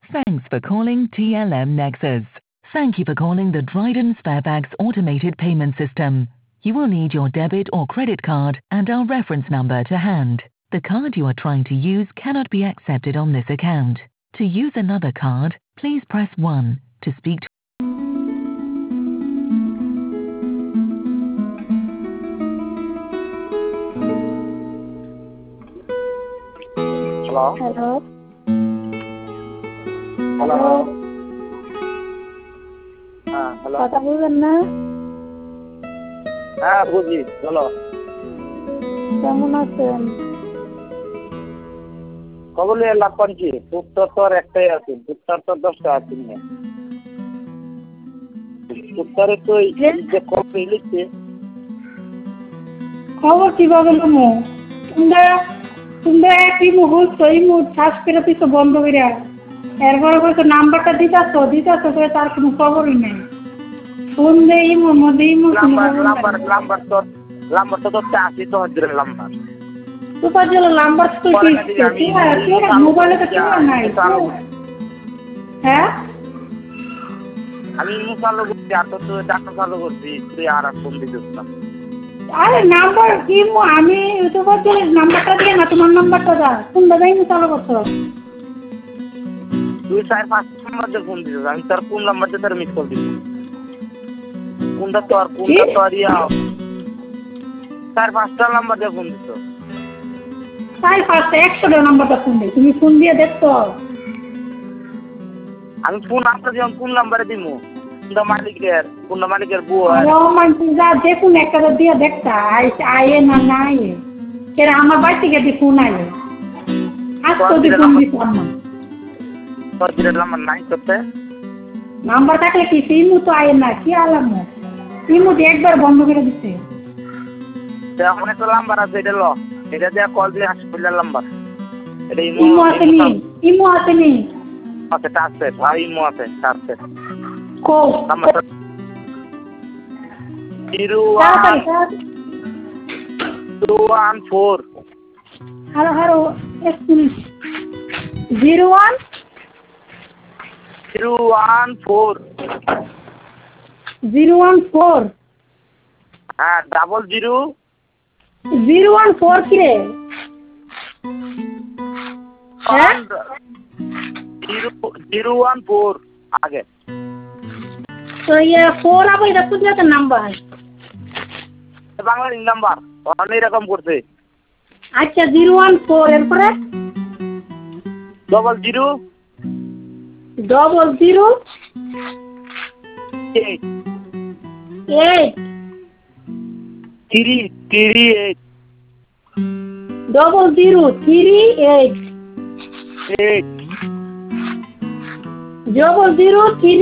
Thanks for calling TLM Nexus. Thank you for calling the Dryden Sparebags automated payment system. You will need your debit or credit card and our reference number to hand. The card you are trying to use cannot be accepted on this account. To use another card, please press 1 to speak to Hello. Hello. Hello. Hello. Hello কথা বলবেন না? হ্যাঁ বুঝি বলো কেমন আছেন? কবলে লাভ করছি উত্তর তো একটাই আছে উত্তর তো 10টা আছে না উত্তরে তো যে কবলে লিখছে খবর কিভাবে নেবো? তোমরা একই মুহূর্ত এই মুহূর্ত শ্বাস করে তো বন্ধ করে এরপরে বলছো নাম্বারটা দিতাছো করে তার কোনো খবরই নেই। ফোন দেই লাম্বার তো আসি তো হজরের লাম্বার সুপার জেলা নাম্বার তো মোবাইলে তো কেউ নাই। হ্যাঁ আমি চালু করছি আর তো ডাক্তার চালু করছি তুই আর ফোন দিতেছিলাম আরে নাম্বার কি আমি সুপার জেলার নাম্বারটা দিয়ে না তোমার নাম্বারটা দা কোনটা দেই চালু করছো তুই 4-5 নাম্বার দিয়ে ফোন দিছিস আমি তোর কোন নাম্বার দিয়ে তোর মিস কল দিছি কোনটা তোর ইয়া 4-5টা নাম্বার দিয়ে ফোন দিছো 4-5টা 100টা নাম্বারটা ফোন দেই তুমি ফোন দিয়ে দেখছো আমি ফোন আপনার যখন কোন নাম্বারে দিমু কোন মালিকের বউ রহমান যা দেখুন একটা দিয়ে দেখতা আয়ে না নাই কেন আমার বাড়ি থেকে দি ফোন আয়ে আজ তো দি ফোন দিছ না তোর দিলে নাম্বার নাই করতে নাম্বার থাকলে কি সিমু তো আয়ে না কি আলাম সিমু দিয়ে একবার বন্ধ করে দিছে এখন একটা নাম্বার আছে এটা দিয়ে কল দিয়ে হাসপাতালের নাম্বার এটা ইমো আছে নি আছে টাচে ভাই ইমো আছে টাচে কো নাম্বারটা 01214 হ্যালো এক মিনিট 014 হ্যাঁ 00 014 কি রে হ্যাঁ 014 আগে তো ये 4 আবার এটা কোথায় নাম্বার বাংলাদেশ নাম্বার অনেক রকম করছে আচ্ছা 014 এরপরে 00 00 8 8 338 0038 8 0038